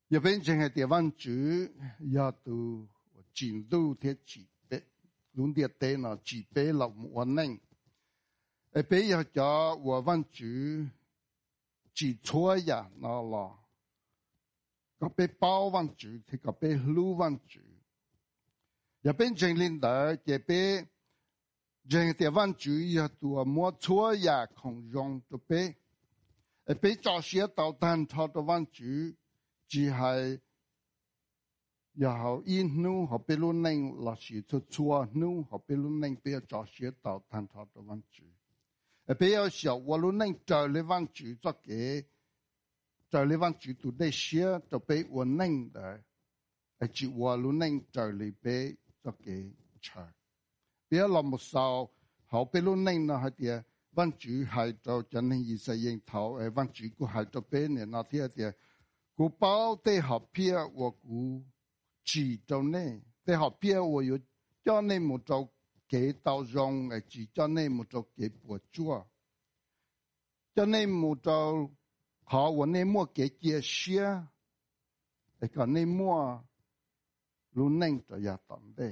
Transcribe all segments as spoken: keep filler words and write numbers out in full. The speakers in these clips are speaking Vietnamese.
也变成系台湾主要都进度贴几倍，论点对呢几倍了我能，诶，别要叫我湾主几错呀那了，个被包湾主，佢个被路湾主，也变成领导也被。人台湾主要多莫错呀，空用都被，诶，被找些导弹朝台湾主，只係又好一怒和被路寧老是出錯怒和被路寧被找些導彈朝台灣主，誒，被要小我路寧在台灣主作嘅，在台灣主都得些就被我寧的，誒，只我路寧在裏被作嘅場。别老木少，好被路宁呢？系啲灣主係就真係二世應頭，誒灣主個係就俾人那啲啲，個包對合片我估chỉ cho nên, để học bia我有cho nên một chỗ kế tao rong, chỉ cho nên một chỗ kế bùa chua, cho nên một chỗ họ我nên mua kế chia sẻ, để còn nên mua luôn nên cho nhà tận đây.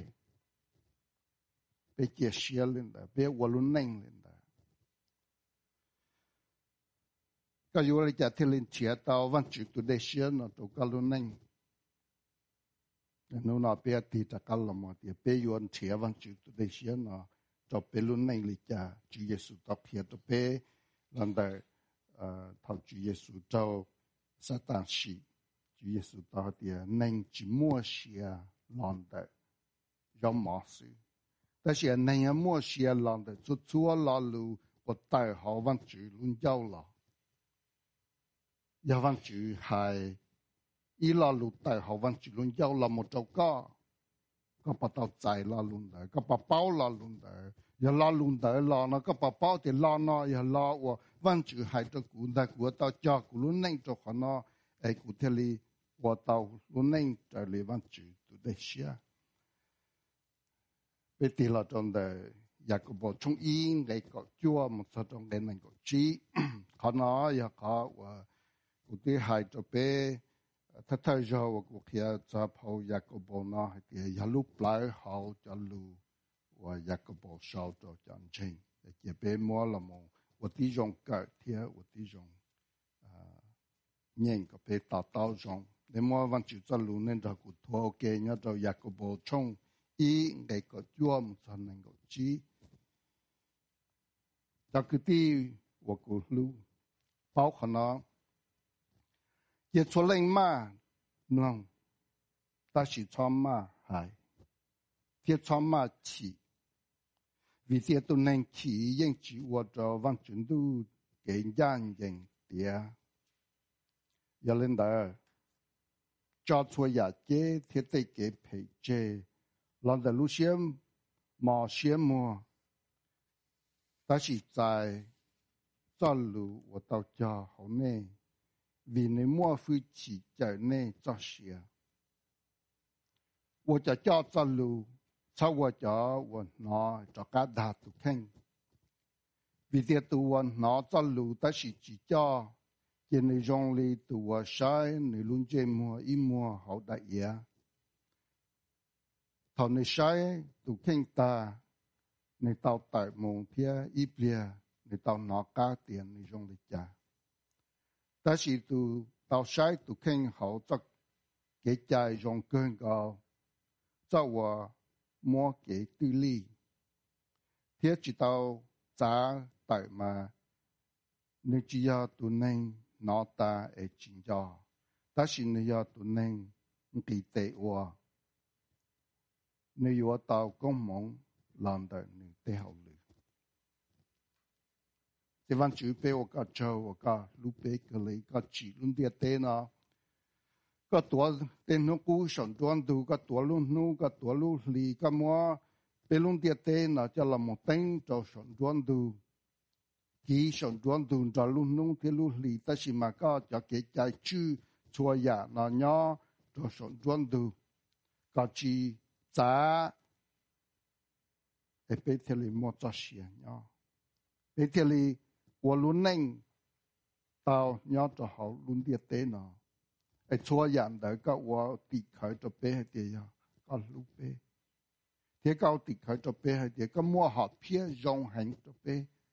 Bé chia sẻ lên đó, bé qua luôn nhanh lên đó. Cái dù là chả thể lên chia tao văn chữ tụi đây sẻ nó tụi cái luôn nhanh. Nếu nó bé thì ta cái là mà thì bé yêu anh chia văn chữ tụi đây sẻ nó cho bé luôn nhanh lên chả Chúa Giêsu tập hiện tụi bé lần đó thằng Chúa Giêsu cho Satan sĩ Chúa Giêsu tập thì nhanh chỉ mua sẻ lần đó giống mà sự. 但是那样莫些人的做错了路，我带好往主论教了，要往主系一拉路带好往主论教了，莫做个，个把到仔拉论的，个把包拉论的，要拉论的拉那个把包的拉那要拉我往主系做古的古到家古论宁做可能诶古特里我到论宁在里往主都得写。bây giờ là trong đời nhà của bộ trung yên để có chúa một số trong cái này có trí họ nói ya có và cụ thể hai cho bé thật thời giờ và cụ kia cho phao nhà của bộ nó thì ya lúc lại họ cho lu và nhà của bộ sau cho chân chính để chỉ bé mua là một và tí dùng cái thiệt và tí dùng nhanh có bé tạo tạo dùng để mua văn chữ cho lu nên cho cụ thua ok nhớ cho nhà của bộ trung ý ngày có chúa một số này có trí cho cái tí và cụ lưu bao khả nó giờ cho lên mà nông ta chỉ cho mà hay thiết cho mà chỉ vì thế tôi nên chỉ những chỉ và cho văn chuẩn tu cái gian những địa giờ lên đó cho cho nhà chế thiết tế cái phải chế lần đầu lúc xem mà xem mua ta chỉ tại cho lũ và tàu cho họ nè vì nếu mua phi chỉ chạy nè cho xia và cho cho cho lũ sau và cho và nó cho cả đa tụ khen vì thế tụ và nó cho lũ ta chỉ chỉ cho chỉ nếu dùng li tụ và sai nếu luôn chơi mua im mua họ đại nghĩa thằng này sai tụ khen ta nên tao tại mông phía ít bia nên tao nó cá tiền nên dùng để trả. Ta chỉ tụ tao sai tụ khen hậu cho cái trái dùng cơn cao, cho và mua cái tư lý. Thế chỉ tao trả tại mà nên chỉ要tụ nên nó ta ở chính cho, ta chỉ nên要tụ nên cái tệ và nên要tao công mong làm đời nên tế hậu lử. Thế văn chữ bê và cả châu và cả lúc bê cơ lấy cả chỉ luôn địa tế nó. Cả tuổi tên nó cú sản đoán đủ cả tuổi luôn nụ cả tuổi lúc lì cả mua bê luôn địa tế nó cho là một tên cho sản đoán đủ. Khi sản đoán đủ cho luôn nụ thì lúc lì ta chỉ mà cả cho cái trái chữ chua giả nó nhỏ cho sản đoán đủ. Cả chỉ giá để bây giờ li mua cho xia nhau, bây giờ li 我luôn nhanh tao nhớ cho họ luôn địa tế nó, ไอ้ชัวอย่างเดียวก็ว่าติดขายตัวเป้ให้เดียวก็รู้เป้เที่ยวก็ติดขายตัวเป้ให้เดียวก็มัวหอดเพี้ยยงหันตัวเป้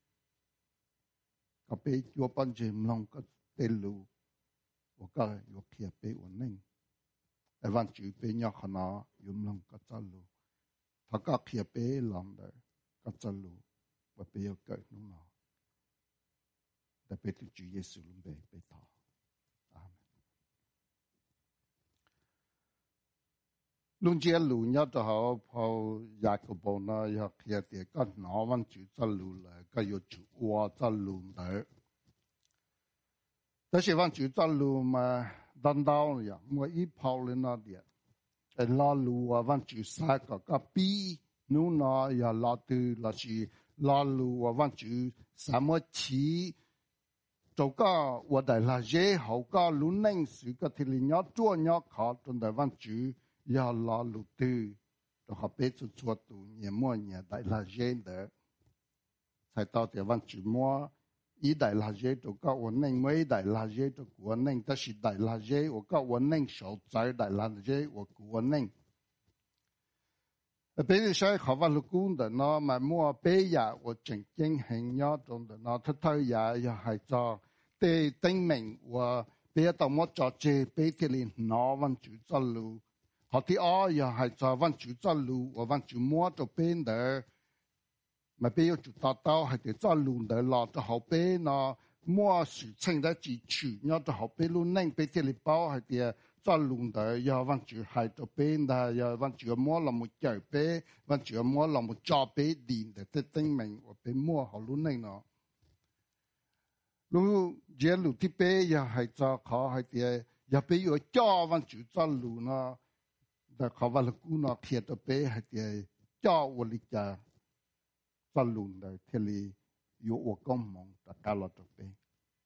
ก็เป้ยัวปันเจมลงก็เป้รู้ว่าก็ยัวเขียเป้วันนึงไอ้วันจืดเป้ยอขนายุ่มลงก็จะรู้ถ้าก็เขียเป้ลองได้ก็จะรู้ว่าเป้ยังเกิดนู่นน่ะแต่เป้ที่จูเยซูลุงเป้เป้ต่อลุงเจียลุงยอดจะเขาพอยากกับบอกนะอยากเขียนเดียก็หนอวันจุดจะลุเลยก็有จุดว่าจะลุ的但是วันจุดจะลุมาดันดาวเนี่ยเมื่ออีพาวเลยนะเดียไอ้ลาลูว่าวันจุดสักก็ปีนู้นนะอย่าลาตือลาชีลาลูว่าวันจุดสามชี就个我哋那些好个路能是个天里鸟做鸟考中的วันจุด要拉路的，就好别做做度年末年代那些的，才到台湾去摸，一代那些就搞我能，每代那些就我能，但是代那些我搞我能少在代那些我我能。比如说考完了工的呢，买摸北呀，我正经很要中的呢，他他呀也还做，对证明我别到我做这别的里拿完就走路。họ thì ở giờ hay cho văn chủ cho lù và văn chủ mua cho bên đó mà bây giờ chủ tao tao hay để cho lù đó là cho họ bên nó mua sự thành ra chỉ chủ nhau cho họ bên luôn nên bên cái bao hay để cho lù đó giờ văn chủ hay cho bên đó giờ văn chủ mua là một chợ bên văn chủ mua là một trò bên điện để tới tính mình và bên mua họ luôn nên nó lúc giờ lù thì bên giờ hay cho họ hay để giờ bây giờ cho văn chủ cho lù nóแต่เขาว่าลูกน้องเขียนตัวเป้ให้เจ้าเจ้าวลิจาสลุนได้เทลีอยู่อวกมองแต่การลอตัวเป้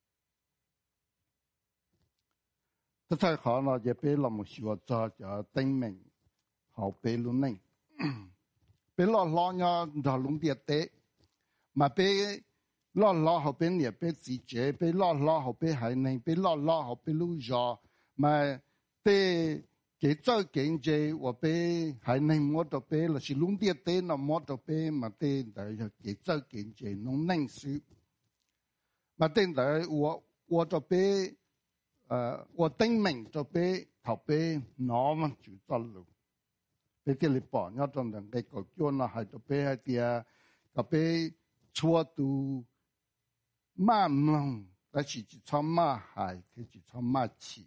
ถ้าใช่เขาเราจะเป้เราไม่ชัวร์จะจะเต็งเมงเขาเป้ลุนนึงเป้ล้อล้อเนี่ยจะลุงเดียเตะมาเป้ล้อล้อเขาเป็นเนี่ยเป้สีเจเป้ล้อล้อเขาเป้หายนึงเป้ล้อล้อเขาเป้ลุยอมาเต้cái cho kinh tế và bé hải ninh mua đồ bé là chỉ lúng địa tế nó mua đồ bé mà tên đấy là cái cho kinh tế nó năng sự mà tên đấy của của đồ bé ờ của tên mình đồ bé thảo bé nó mà chủ cho luôn bé cái lịch bỏ nhau trong đằng cái cổ cho nó hay đồ bé hay tiệt cái bé chua tu mà mong là chỉ chỉ cho mà hay thì chỉ cho mà chỉ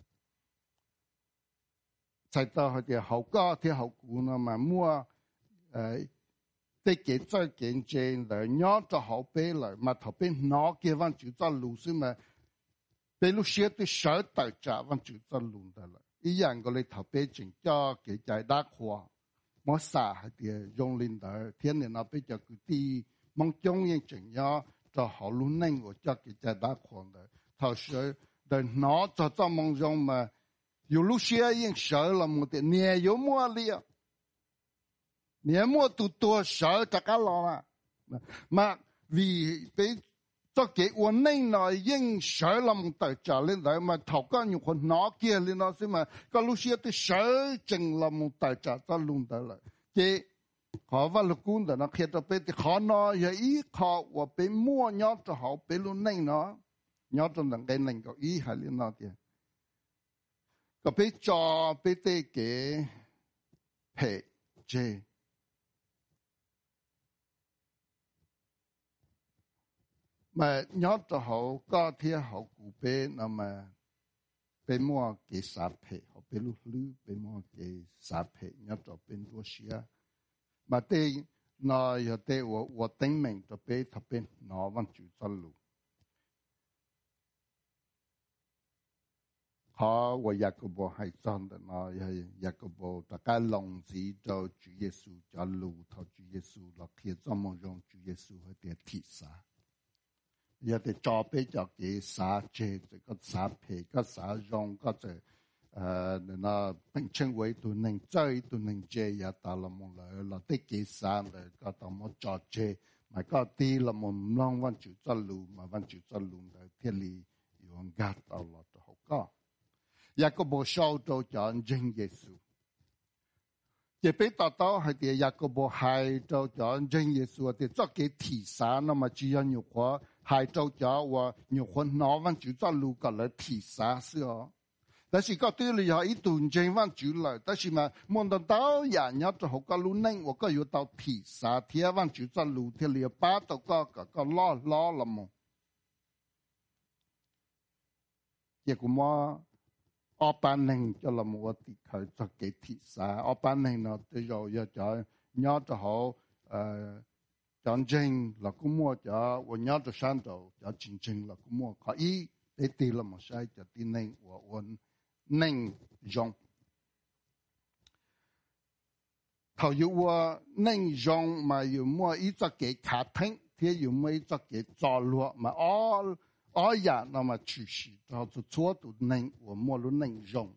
才到佢哋後家啲後股呢嘛mua誒啲幾多幾正嚟攞咗後邊嚟，嘛頭邊攞嘅翻住咗路先嘛，俾路寫啲小大隻翻住咗路得啦。一樣個你頭邊正咗幾隻大貨，冇曬係啲用lin嚟，天然後邊就佢啲蒙中英正咗就好路能我咗幾隻大貨嚟，頭先嚟攞咗咗蒙中嘛。有路些人少了么的，年有么了，年么都多少这个了嘛？嘛为被这给我恁那人少了么的家里来嘛，头个有คน拿给了那是嘛？个路些的少挣了么的家在弄的了，给好ว่าลูกคุณแต่นะเขียนตัวเป็นขอนอย่าอีขอว่าเป็นมั่วยอดจะหาเป็นรุ่นนั่งเนาะยอดจนหลังได้หนึ่งก็อีหายเลยเนาะเดียก็ไปจอไปเตะเก๋เพเจmà nhớ cho họ có thể họ cụ bé nó mà bé mua cái sạp hệ họ bé lúc lư bé mua cái sạp hệ nhớ cho bên đua xia mà tê nó giờ tê我我顶明就bé thập bên nó vẫn chịu cho lù họ 我雅各伯係真的呢，係雅各伯大家lòng gì cho主耶穌cho lù thọ主耶穌落去怎麼用主耶穌去點鐵沙。有啲做俾就幾灑借，就個灑皮，個灑用，個就誒那並稱為都能追都能借也打了冇來，落啲幾灑嚟個當冇做借，咪個啲啦冇唔啷揾住做路，咪揾住做路嚟，天理用壓到落就好高。 ya có bộ sau cho chọn dân Giêsu chỉ biết tao tao hay thì ya có bộ hai cho chọn dân Giêsu thì cho cái thị xã nó mà chỉ có nhiều quá hai cho cho và nhiềuคนnó vẫn chỉ cho lưu cả là thị xã xưa但是個對你有一段正翻主來，但是嘛，望到到人有就好個路寧，我個要到提沙貼翻主在路貼裡巴到個個個攞攞了麼？結果麼？我班寧就了麼？我啲佢就幾提沙，我班寧呢就有一就有就好誒講正了個麼就我有就上到就正正了個麼可以你啲了麼曬就啲寧我我。ninh rong thầu yêu ninh rong mà yêu mua ít cho cái cá thính thì yêu mua ít cho cái trò lúa mà ở ở nhà nó mà chủ sĩ cho cho chúa tụ ninh và mua luôn ninh rong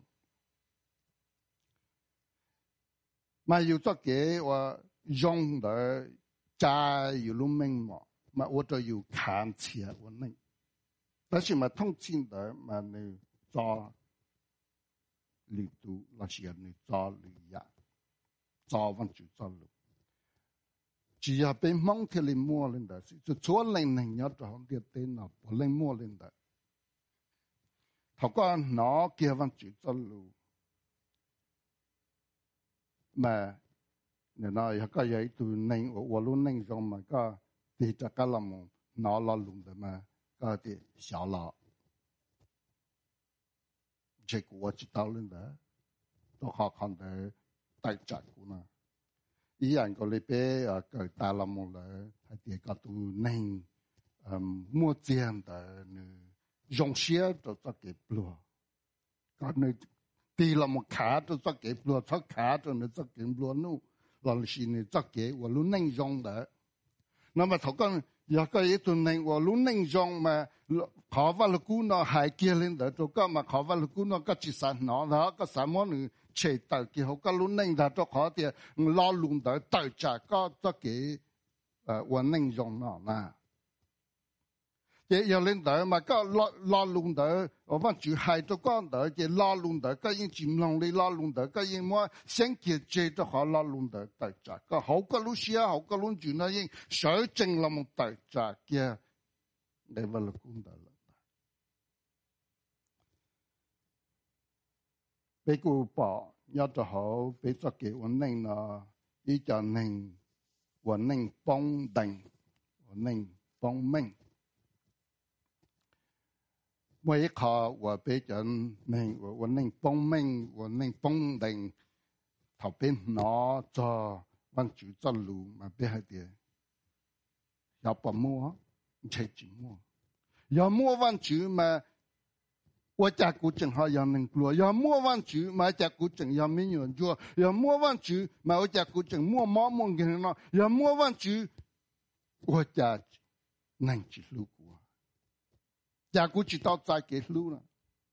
mà yêu cho cái và rong để cha yêu luôn mình mà mà tôi cho yêu khán chia và ninh,但是mà thông tin để mà này cho lì tu là sự này cho lì ya cho văn chủ cho lù chỉ là bên mong thì lên mua lên đó chứ chúa lên này nhớ cho không biết tên nào bỏ lên mua lên đó thằng con nó kia văn chủ cho lù mà người nói cái gì tu nên ở luôn nên trong mà cái thì chắc cái làm nó là luôn đó mà cái thì xả lọ chỉ của chỉ tao lên đó, tôi học hành để tài trợ của nó. Ý anh có lấy bé ở cái ta làm một là hay thì cái tu nên mua tiền để dùng xe cho cho cái bùa, cái này đi làm một khá cho cho cái bùa, cho khá cho nó cho cái bùa nu, là xin nó cho cái và luôn nên dùng đó. Nó mà thằng con giờ cái tu nên và luôn nên dùng mà khó vào lúc nó hại kia lên đó cho cái mà khó vào lúc nó cái chỉ sản nó đó cái sản món nữa chế tạo cái họ cái luôn nên là cho khó thì lo luôn đó tự trả cái cho cái vấn nên dùng nó nè chỉ giờ lên đó mà cái lo lo luôn đó ở văn chủ hại cho con đó chỉ lo luôn đó cái những chim lòng đi lo luôn đó cái những mua sáng kiến chế cho họ lo luôn đó tự trả cái hậu cái lúc xia hậu cái lúc chủ nó những sở chứng là một tự trả kia để vào lúc đó bây cô bỏ nhớ cho họ bây cho cái vấn nên là ý cho nên vấn nên bông đành vấn nên bông minh mỗi khó và bây giờ nên vấn nên bông minh vấn nên bông đành thảo bên nó cho văn chủ cho lù mà bây giờ thì要不mua才只mua要mua văn chủ mà我家古正好要能做，要摸完主，买家古正要没人做，要摸完主，买我家古正摸毛毛给人了，要摸完主，我家能去路过，家古知道再给路了。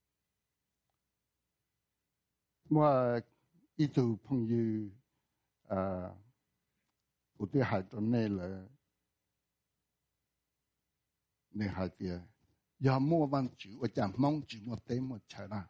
我一组朋友，呃，我对孩子那了，那孩子。要摸完主，我讲蒙主我对我才啦。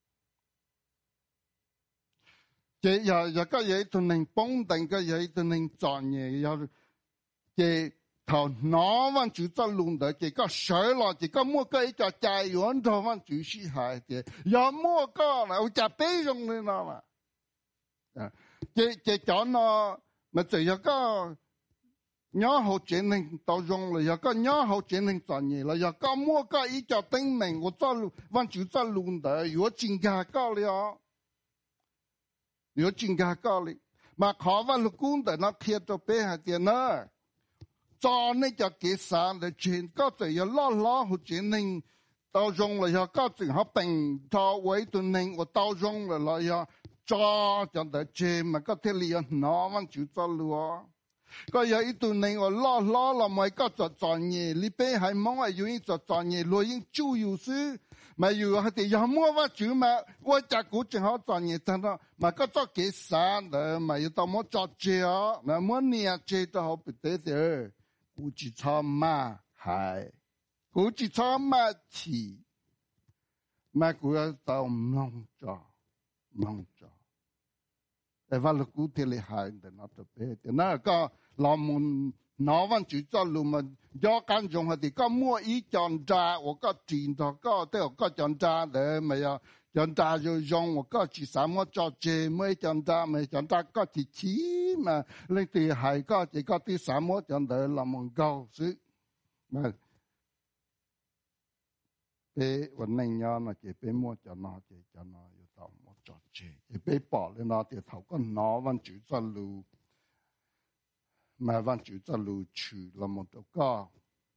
这要要个嘢都能绑定个嘢都能做嘢，要这头拿完主在弄的，这个水了，这个摸个一个家园头完主是海的，要摸个了，我家备用的了嘛。啊，这这讲呢，那这一个。nhớ hậu chuyện này tao dùng là giờ có nhớ hậu chuyện này toàn gì là giờ có mua cái ý cho tính mình của cho văn chủ cho luôn đấy, có chính cả cao liao, có chính cả cao li, mà khó văn lúc cũng để nó thiệt cho bé hạt tiền nữa, cho nên cho cái sản để chuyện có thể giờ lo lo hậu chuyện này tao dùng là giờ có chuyện họ bình cho với tụi này của tao dùng là là giờ cho cho để chuyện mà có thể liền nó văn chủ cho luôn. Có giờ ít tuần này我拉拉了咪個做做嘢，你俾係冇係要應做做嘢，攞應主要書，咪要係哋有冇話主嘛？我只股正好做嘢，真係咪個做幾散嘅，咪要到冇做借啊，咪冇年借都好不得的，估計差嘛係，估計差嘛起， mà của tao mong cho mong choแต่ว่าลูกที่เลยหายแต่น่าจะเป็นแต่นั่นก็เรามันน้อวันจุดจะรู้มันย้อนกันจงที่ก็มั่วอีจันจ้า我ก็จีน他ก็แต่我ก็จันจ้าเลยไม่要จันจ้า就用我ก็จีสาม我做เจไม่จันจ้าไม่จันจ้าก็จีชีมาเรื่องที่หายก็จีก็ที่สาม我จันเลยเรามันก็ซื้อมาเป็นวันนี้ย้อนนะจีเป็นมั่วจันนาจีจันนาอยู่ต่อมั่ว做เจ被bỏ lên那点头个拿完就在路，买完就在路去那么多个，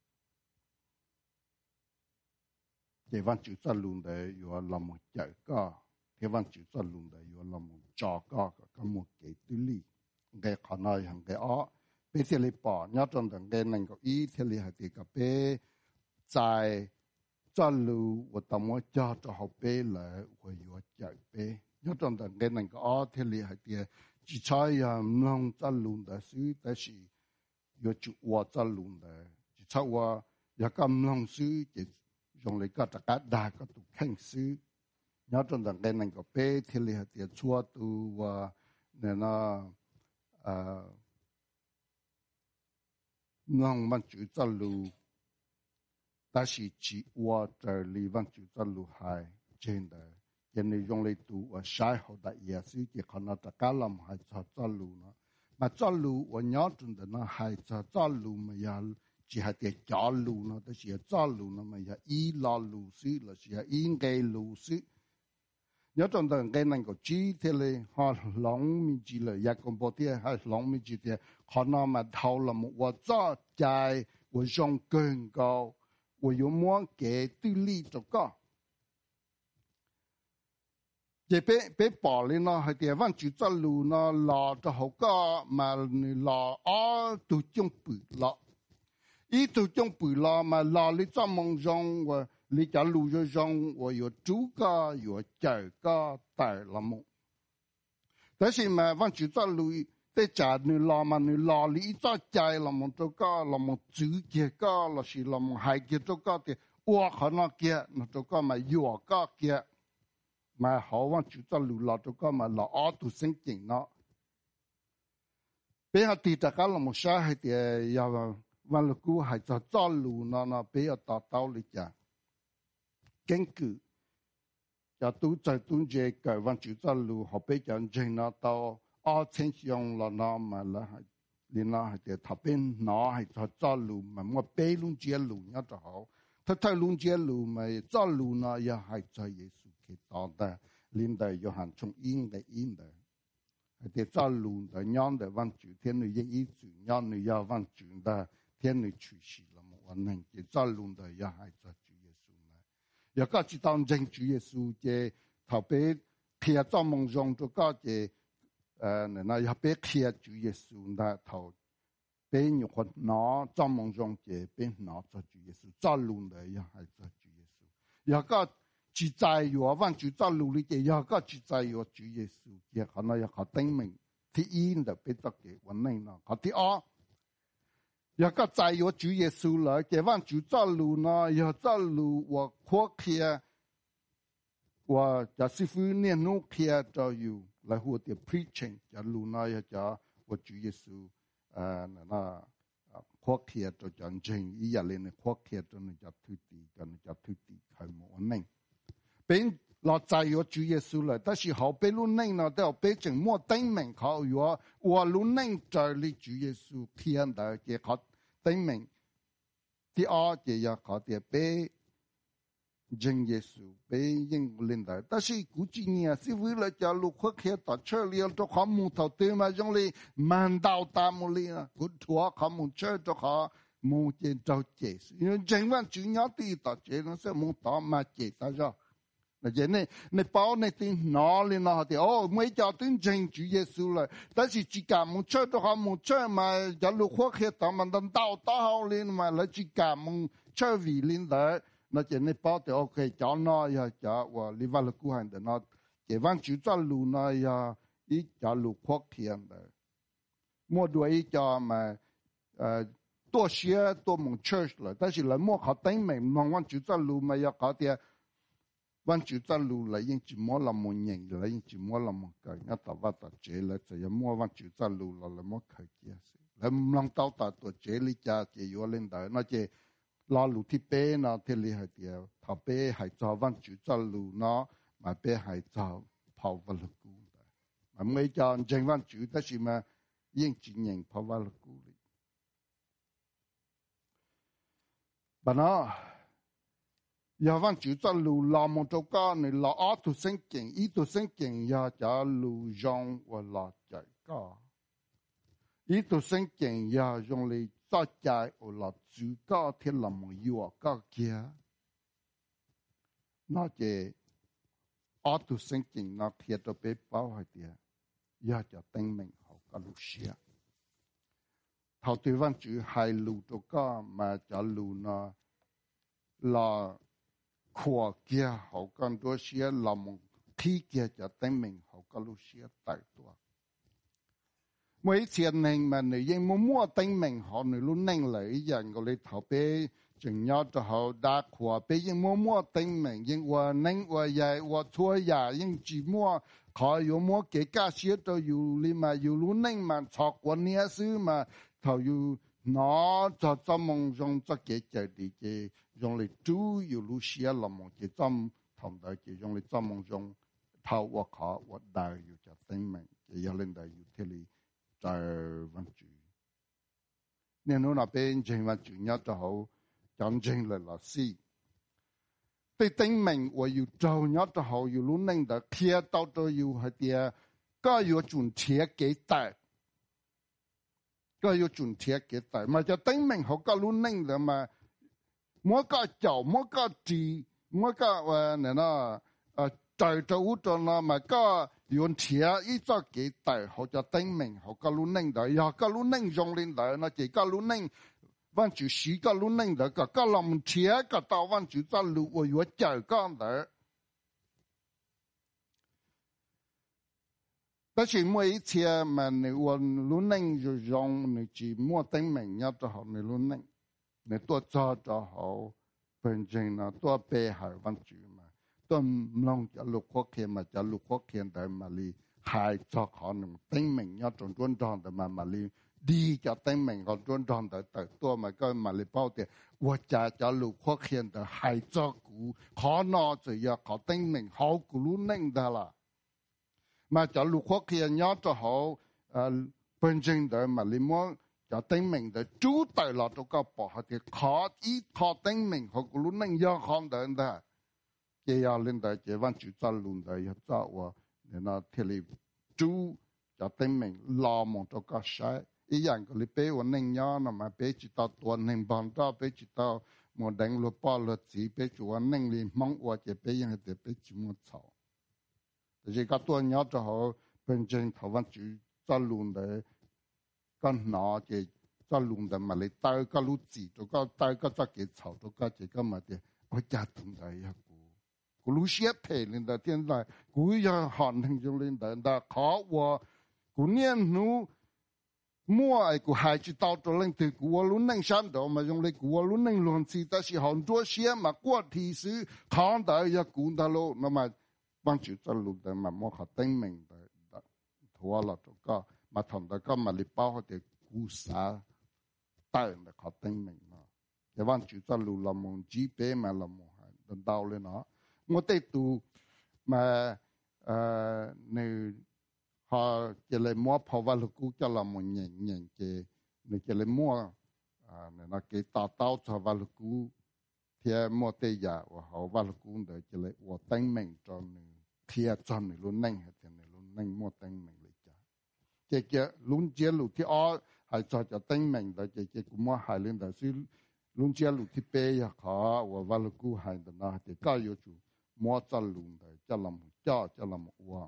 这完就在路的有那么几个，这完就在路的有那么几个，咁么几对哩，嘅可能係嘅哦，俾啲你bỏ，你真正嘅能夠依啲你係啲個俾在在路我當我家就好俾嚟，我有幾俾。nhớ trong tầng cái này có thế li hay tiệt chỉ chơi làm long cho luôn đó xứ đó là yêu chủ hòa cho luôn đó chỉ chơi hòa ya cầm long xứ chỉ dùng lấy cái tất cả đa cái tụ khen xứ nhớ trong tầng cái này có bé thế li hay tiệt chua tu và nên nó à long văn chủ cho luôn đó là chỉ hòa trở li văn chủ cho luôn hay trên đó cho nên dùng lấy tụ và sai họ đại gia sĩ chỉ còn là tất cả làm hay cho cho lù nó mà cho lù và nhớ trong đó nó hay cho cho lù mà ya chỉ hay để cho lù nó đó chỉ cho lù nó mà ya ý lo lù sĩ là chỉ ý cái lù sĩ nhớ trong đó cái này có chỉ thế là họ lòng mình chỉ là ya công bố thế hay lòng mình chỉ thế họ nó mà thâu là một và cho chạy và dùng cơn cao và dùng muốn cái tư lý cho có chỉ bé bé bỏ lên nó hay địa phương chủ cho lù nó lò cho hậu có mà lò ở tụ trung bự lò, ý tụ trung bự lò mà lò lý cho mong rong và lý cho lù cho rong và có chú có có chờ có tài là một, thế thì mà phương chủ cho lù để trả nữ lò mà nữ lò lý cho chạy là một chỗ có là một chữ kia có là chỉ là một hai kia chỗ có thì ua khó nó kia nó chỗ có mà vừa có kia mà họ vẫn chủ cho lù lò cho có mà lò ở tu sinh chính nó bây giờ thì tất cả là một số hay thì giờ văn lực cũ hay cho cho lù nó nó bây giờ tạo tạo lịch trả kiến cử cho tu chạy tu chơi cái văn chủ cho lù họ bây giờ chơi nó tao ở trên sông là nó mà là liên nó hay thì thập bên nó hay cho cho lù mà mua bây luôn chơi lù nhá cho họถ้าถ้าลุงเจียลูมาจ้าลูน่ะอย่าให้ใจเยซูคิดต่อแต่ลินได้ยอหันชงอิงได้อินได้แต่จ้าลูได้ย้อนได้วันจุเทียนหนึ่งยังอีจุย้อนหนึ่งยาวันจุได้เทียนหนึ่งชุชีละมั่ววันนั้นแต่จ้าลูได้อย่าให้ใจจุเยซูนะอย่าก็จิตตอนจังจุเยซูเจถ้าไปเขียจ้ามงจง就ก็เจเอ่อเนี่ยนะอย่าไปเขียจุเยซูได้เท่าbên nhiềuคนnó trong mong trong chế bên nó cho Chúa Giêsu cho luôn đấy ya hay cho Chúa Giêsu ya có chỉ tại yo văn Chúa cho luôn đi chế ya có chỉ tại yo Chúa Giêsu ya có nó ya có tính mình thì in được bên tất cái vấn đề nó có thì ó ya có tại yo Chúa Giêsu là chế văn Chúa cho luôn nó ya cho luôn và khoa kia và giả sư phụ niệm nô kia cho you là hồ tiệp preaching ya luôn nó ya cho và Chúa Giêsu à nó khoác kia cho chân chính ý là lên khoác kia cho nó cho thứ tỷ cho nó cho thứ tỷ khai một nên bên là tại yo Chúa Giêsu là,但是好被路内呢，都要被整莫登门靠yo，我路内在里主耶稣天的嘅靠登门，第二嘅要靠嘅被真耶稣被应领的，但是估计呢是为了叫路khoác kia到这里就靠木头对嘛，用嚟mand到大木里啊，古托靠木车就靠木件就解释，因为整晚主要地到这那是木头嘛解到咗。là vậy này, này bảo này tin nó lên nó thì ô mấy cháu tin chân Chúa Giêsu là,但是只cả muốn chơi đó họ muốn chơi mà giờ lúc khoác hết tao mà đâm đau đau lên mà là chỉ cả muốn chơi vì lên đấy, nó chỉ này bảo thì ok cháu nó ya cháu và đi vào lúc cũ hành để nó chỉ văn Chúa cho lù nó ya ít cháu lúc khoác hiện đấy, mua đuổi ít cháu mà多些多蒙 church 了，但是人莫考等门，望望就在路嘛要搞点。 văn chủ ta lưu lại những chỉ mua làm một nhện lại những chỉ mua làm một cái nhá tao bắt tao chế lại chỉ mua văn chủ ta lưu là là mua cái kia lại lòng tao ta tuổi chế lý cha chế yếu lên đời nó chế lo lưu thì bé nó thì lý hay điều thằng bé hay cho văn chủ ta lưu nó mà bé hay cho phao vào lực cũ mà mấy cho chính văn chủ ta chỉ mà những chỉ nhện phao vào lực cũ bà nó giờ văn chủ ta lưu làm một chỗ cao này là ở tu sinh cảnh ý tu sinh cảnh giờ cho lưu rong và là chạy cao ý tu sinh cảnh giờ dùng嚟cho chạy và là chủ cao thì làm một yêu cao kia nó chỉ ở tu sinh cảnh nó thiệt cho bé bao hay tiệt giờ cho tinh mình học cái lúc xưa thầu tư văn chủ hai lưu chỗ cao mà cho lưu nó là khóa kia họ còn đôi xe làm một khi kia cho tên mình họ có lúc xe tạiตัวmấy chuyện này mà người dân mua mua tên mình họ người luôn nâng lại rằng người thảo bé chừng nhớ cho họ đã khóa bé dân mua mua tên mình dân qua nâng qua dài qua thua dài dân chỉ mua họ yêu mua cái cá xe cho yêu li mà yêu luôn nâng mà chọc qua nia sư mà thảo yêu nó cho cho mong dùng cho cái cái đi cái dùng嚟chủ要路线啦嘛，就針同大嘅用嚟針望用頭我考我大要就證明，就有領導要睇你在溫住。你嗰那邊正溫住一就好，真正嚟老師。對證明我要做一就好，要攞領導貼到都要係啲，個要轉貼幾大。個要轉貼幾大，咪就證明好個攞領導嘛。mỗi cái cháu mỗi cái gì mỗi cái này nó trời trời u trời nó mà cái用钱一早给带或者证明或个路能的呀个路能用领的那这个路能完就十个路能的个个那么钱个到完就在路我有教讲的但是每一次嘛你我路能就用你只摸证明要做好你路能你多做就好，本身呢多背海湾住嘛，多唔能就六國片嘛，就六國片喺馬里係作可能證明一種專長嘅嘛馬里，啲就證明個專長嘅嘅多嘛個馬里包嘅，我就就六國片嘅係作股，可能就要靠證明好股路能得啦，嘛就六國片一就好，誒本身嘅馬里麼。就證明的主大啦，都個博下嘅可以可證明學個路能要看到的，嘅要領導嘅灣主在路的要找我，你那貼嚟主就證明老蒙都個曬，一樣個你俾我能要，那麼俾知道多能幫到，俾知道冇等落包落紙，俾住我能力忙我嘅俾人哋俾住我炒，但係個多要就好，本身台灣主在路的。個拿嘅在路的嘛，你帶個路子，就個帶個隻嘅草，就個這個嘛嘅，我家同在一個，個路些配領導現在，個要行行就領導，但考我個年路摸愛個孩子到咗領導，個路能上到嘛，用嚟個路能亂起，但是很多些嘛，過提示看到一個的路，那麼幫助在路的嘛，冇可定明的，拖了就個。mà thằng đó có mà li bao họ để cú sa tay là họ tinh mình mà cái văn chủ ta lù làm một chỉ bé mà làm một hai đợt đau lên nó một tay tu mà người họ chỉ lấy mua phao vào cú cho làm một nhện nhện cái người chỉ lấy mua người nó cái tao tao cho vào cú thì mua tay giả và họ vào cú để chỉ lấy và tinh mình cho người thì cho người luôn nhanh hay thì người luôn nhanh mua tinh mình cái cái luôn chia lụt thì ở hay cho cho tinh mình đó cái cái cũng mua hay lên đó chứ luôn chia lụt thì bé ya khó và vào lúc cũ hay đó nó thì cái yêu chủ mua cho luôn đó cho làm cho cho làm qua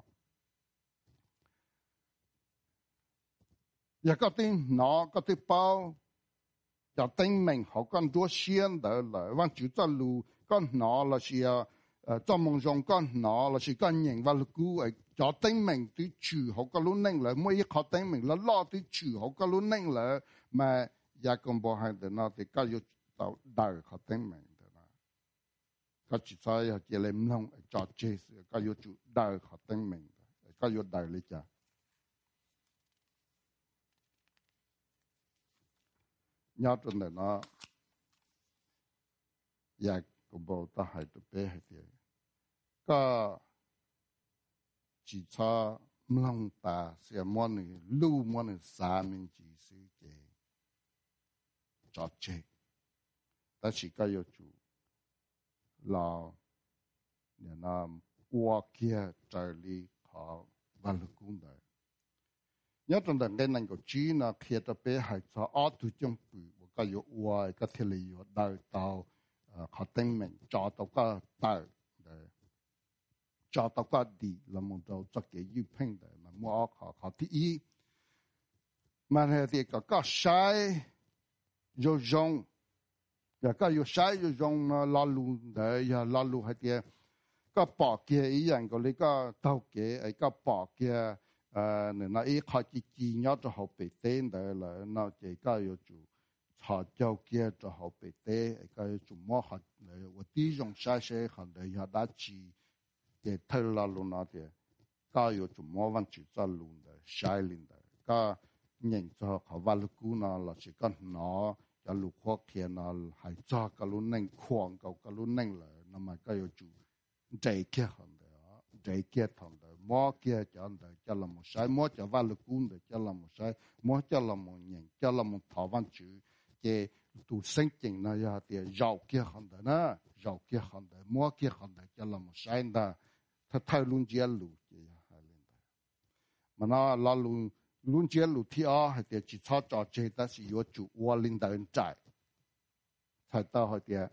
ya cái tin nó cái tin bao cho tinh mình họ còn多先的了往就在路跟nó là是啊呃在梦中跟nó là是跟人vào lúc cũ cho tinh mình tí chủ học cái luôn nâng lại mỗi học tinh mình là lo tí chủ học cái luôn nâng lại mà giờ còn bỏ hàng để nó thì cái yêu tạo đại học tinh mình đó ก็จิตใจเขาเจริญลงจอดเจสก็อยู่จุดได้เขาตั้งเมงก็อยู่ได้เลยจ้ะยอดจนเดี๋ยวนะอยากก็บอกตาหายตัวเป้ให้เดียวก็จิตใจมลงตาเสียมันหนึ่งลู่มันหนึ่งสามมินจีสิเจจอดเจแต่สิก็อยู่จุดเราเนี่ยนะวัวเกียใจลีเขาบาลกุนได้ยอดจนแต่เงินนั่งก็จีน่ะเขียนตัวเป้ให้จะอ้อตุจงปุยว่าก็อยู่วัวก็เทลีอยู่ได้เตาเขาตั้งเมงจอตัวก็ได้จอตัวก็ดีแล้วมันจะจะเกี่ยวเพ่งได้มันมั่วเขาเขาที่อีมันเหตุก็ก็ใช้โยจงแต่ก็อยู่ใช้โยจงมาลาลูได้อย่าลาลูให้เดียก็ปอกเกี่ยอีอย่างก็เลยก็เท่าเกี่ยไอ้ก็ปอกเกี่ยเอ่อเนี่ยนะอีเขาจีจีเนาะจะเขาไปเต้นได้เลยเนาะเจ้ก็อยู่จู่เขาเจ้าเกี่ยจะเขาไปเต้ไอ้ก็อยู่จู่มั่วเขาเลยว่าที่จงใช้ใช้เขาได้อย่าได้จีเจ้าเท่าลาลูนะเจ้ก็อยู่จู่มั่ววันจู่จะลูได้ใช้ลินได้ก็ยังจะเขาว่าลูกกูนะเราจะกันเนาะจะลูกข้อเขียนนะให้จ้าก็ลุ้นนั่งควงก็ก็ลุ้นนั่งเลยนั่นมันก็อยู่จู่ใจเกี่ยเขาได้ใจเกี่ยทำได้หม้อเกี่ยจะอันได้จะละมันใช้หม้อจะว่าลูกกูได้จะละมันใช้หม้อจะละมันยังจะละมันถาวันจู่เจ้ตัวเส้นจริงนะยาเดียยาวเกี่ยเขาได้นะยาวเกี่ยเขาได้หม้อเกี่ยเขาได้จะละมันใช้ได้ถ้าไทยลุนเจียลูเจียหาเล่นได้มันน่าลาลุนลุนเจียลูที่อ่ะให้เดียจิตชอบจอเจแต่สิอยู่จู่วัวลินได้ใจใช่ต่อให้เดีย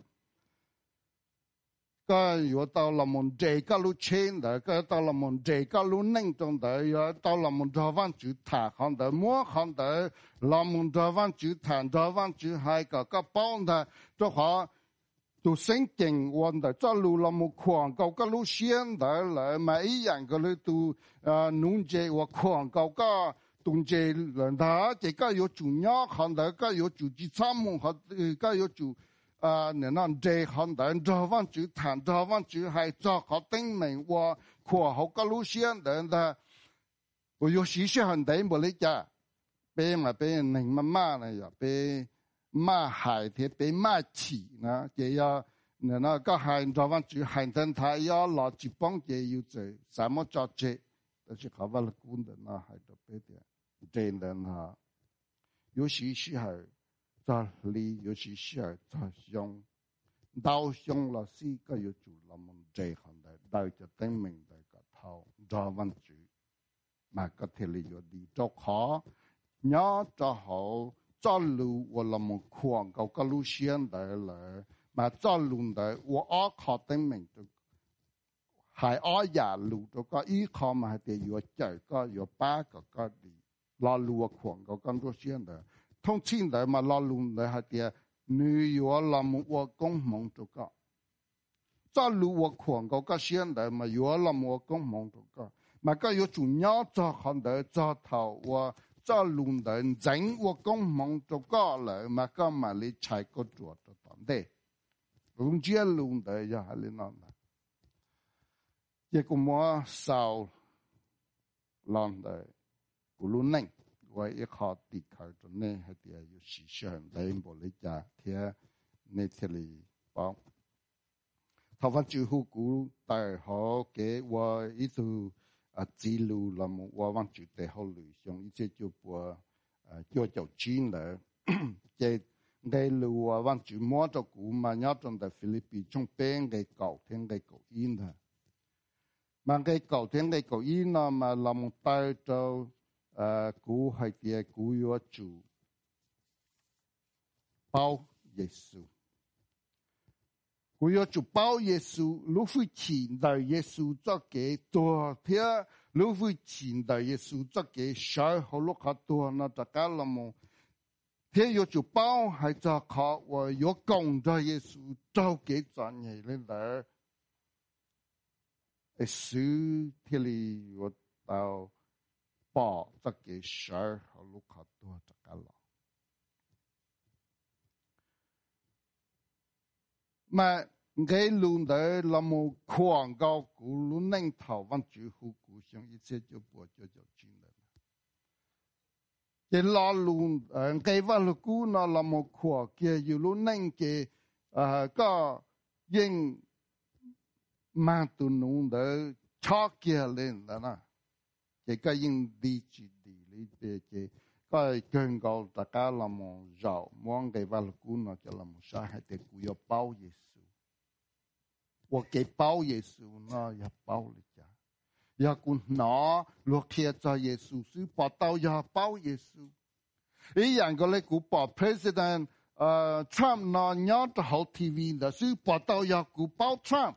ก็อยู่到了門這個路前的，個到了門這個路寧中的，要到了門這灣就談行的，莫行的，了門這灣就談，這灣就還個個幫的，這話都神經彎的，這路了門廣告個路線的來，每一樣個路都啊農業我廣告個東街人他這個有主要行的，個有主機參謀和個有主。啊，你那这行的，这方就谈，这方就还做好定名，我括好个路线的的，我有些些很多不理解，被嘛被人们骂了呀，被骂害的，被骂气呢，这要你那个还这方就还等他要拿几帮这有这，什么叫这？但是好为了工的那还得别的，这人哈，有些些还。在里有時時係在用，到用老師個要做那麼這行的，到就證明的個頭在溫住，mà có thể là有đi cho khó nhớ cho họ cho lưu và là một khoảng cầu cái lưu xuyên đấy là mà cho luôn đấy và ở khó tên mình cho hai ở nhà lưu cho có ý khó mà thì có chạy có có ba có có đi lo lưu khoảng cầu cái lưu xuyên đấy thông tin đấy mà lo luôn đấy hay thì nữ có làm một công mong cho có cho lưu và khoảng cầu cái xuyên đấy mà có làm một công mong cho có mà cái có chủ nhớ cho hắn đấy cho thầu và cho luôn đấy dẫn và công mong cho có lại mà cái mà lấy chạy có chuột cho tận đây luôn chia luôn đấy giờ hay lên nó chỉ có mua sao làm đấy cũng luôn nhanh vậy ít họติดเขาจนเนี่ยให้เดียอยู่สี่เชิญได้บริจาคเทียในเทลีป้องถ้าวันจู่หูกูแต่เขาเก๋ว่าอีตัวอ่ะจีลูลำว่าวันจู่แต่เขาลุยส่งอีเจ้าจูบัวอ่ะจ่อเจ้าจีนเลยเจ้ได้ลูว่าวันจู่มัวจะกูมาเนาะจนแต่ฟิลิปปินส์ช่องเป็นได้เก่าเทียงได้เก่าอินนะมันได้เก่าเทียงได้เก่าอินนะมาลำไต่เจ้าà cú hay tiệt cú yo chủ bao Giêsu cú yo chủ bao Giêsu lúc phi chín đời Giêsu cho cái tua thế lúc phi chín đời Giêsu cho cái sai họ lúc họ tua nó cho cả là một thế yo chủ bao hay cho họ và yo công cho Giêsu cho cái chuyện này lên đó Giêsu thế li yo tao bỏ cho cái sợ họ lúc họ tua cho cả lọ mà cái luôn đấy là một quảng cáo của luôn nên thảo văn chữ hữu của xong ít sẽ cho bộ cho cho chuyện đấy cái lo luôn cái văn cũ nó là một quảng kiaอยู่luôn nên cái à có những mà tụi nó đấy cho kia lên đó nè cái cái những đi chỉ đi lấy về cái cái cần cầu tất cả là một giàu mong cái văn cũ nó cho là một sai hay để cụ yêu bao nhiêu我给包耶稣那也包了家，也管那落贴在耶稣书报道也包耶稣，一样个嘞古报 President 呃 Trump 那伢子好 T V 的书报道也古报 Trump，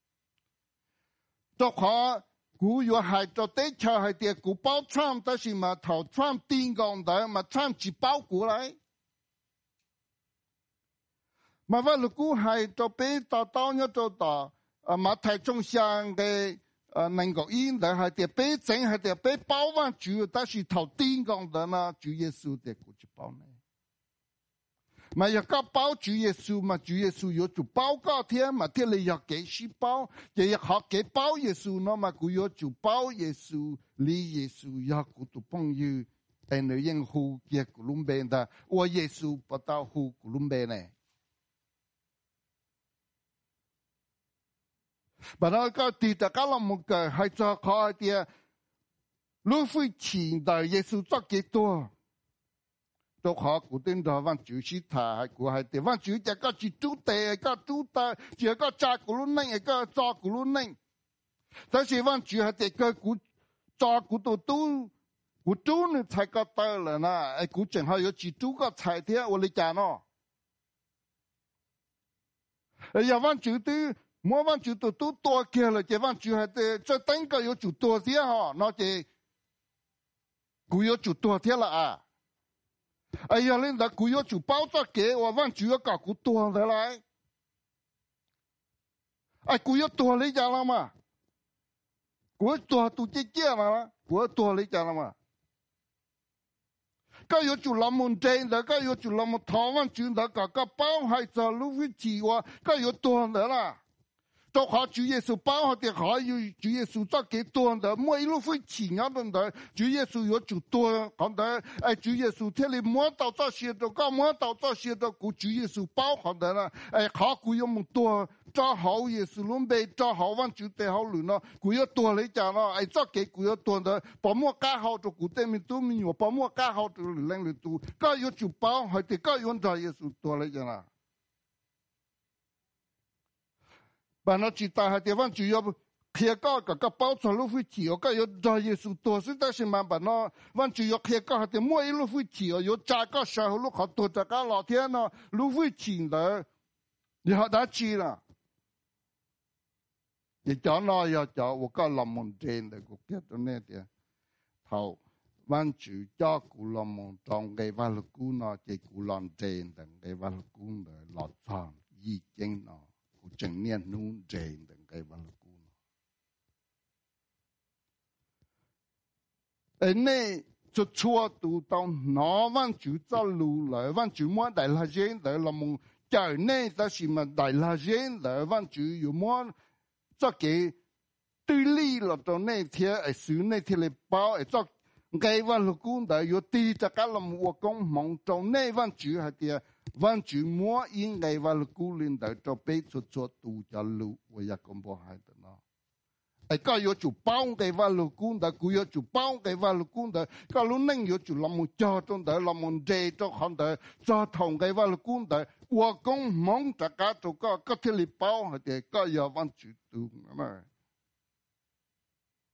这话古有还做对桥还得古报 Trump， 但是嘛头 Trump 定讲的嘛 Trump 只报过来。mà vào lúc cũ hay cho bé tao tao nhớ cho tao mà thái trong sang cái năng够 in 的还得bé整还得bé包完主，但是头顶讲的呢，主耶稣的过去包呢。mà 要搞包主耶稣嘛，主耶稣有主包个天嘛，天里要给是包，也要好给包耶稣呢嘛，古有主包耶稣，离耶稣要古都朋友，哎，那样胡也古龙边的，我耶稣不到胡古龙边呢。bà nói có thì tất cả là một cái hay cho khó thì lúc phải chỉ đời Giêsu cho cái tua cho họ của tên đó văn chủ sĩ thà hay của hay thì văn chủ chỉ có chỉ chú tệ có chú ta chỉ có cha của lúc này có cha của lúc nàyแต่是văn chủ hay thì cái của cha của tôi tu của chú này才có tới là na ai của chẳng hay có chỉ chú có才thế我理解喏哎呀văn chủ tu mỗi văn chủ tôi tôi to kia là chỉ văn chủ hay thì cho tính cái có chủ to thế ha nó chỉ cũng có chủ to thế là à ai giờ lên đã cũng có chủ bao cho kế và văn chủ có cũng to thế lại ai cũng có to lấy ra là mà cũng to tu chỉ kia mà cũng to lấy ra là mà cái có chủ làm một trên đó cái có chủ làm một thằng văn chủ đó cả cái bao hay cho lúc vị trí và cái có to thế là cho họ chủ耶稣包好的好有主耶稣做给多的，每一路会起啊等的，主耶稣有主多，讲的哎主耶稣天里摸到这些的，刚摸到这些的，古主耶稣包好的了，哎好古有么多，找好耶稣准备找好完就得好路了，古有多来讲了，哎做给古有多的，把莫干好就古对面都没有，把莫干好就两里多，个有主包还得个用着耶稣多来讲了。bà nó chỉ ta hai địa phương chủ yếu kia cao cả các bao cho lúc phi chỉ ở cái yếu do Giêsu tổ sư ta xem mà bà nó văn chủ yếu kia cao thì mỗi lúc phi chỉ ở yếu cha các sở lúc họ tổ cho các lão thiên nó lúc phi chỉ đó thì họ đã chỉ là thì cho nó yếu cho我个làm một trên để cuộc kia cho nên thì thầu văn chủ cho cụ làm một trong cái văn lực cũ nó chỉ cụ làm trên đằng cái văn lực cũ để lọt thằng gì trên nó chẳng niên nung trên đằng cái văn lực cũ ấy này cho chua tu tao nó văn chủ cho lù lại văn chủ muốn đại la gen để làm một cái này ta chỉ mà đại la gen để văn chủ有muốn cho cái对立了到那天哎是那天来包哎做cái văn lực cũ để有地在个làm我讲忙trong那văn主还的văn chủ muốn in cái văn lực cũ lên để cho bé cho cho tu cho lù我也讲不还的呢ai có yếu chủ bao cái văn lực cũ để cũng yếu chủ bao cái văn lực cũ để có lúc nên yếu chủ làm một cho trong để làm một đề cho họ để cho thông cái văn lực cũ để我讲忙在个做个个天里包还的个要văn chủ tu mà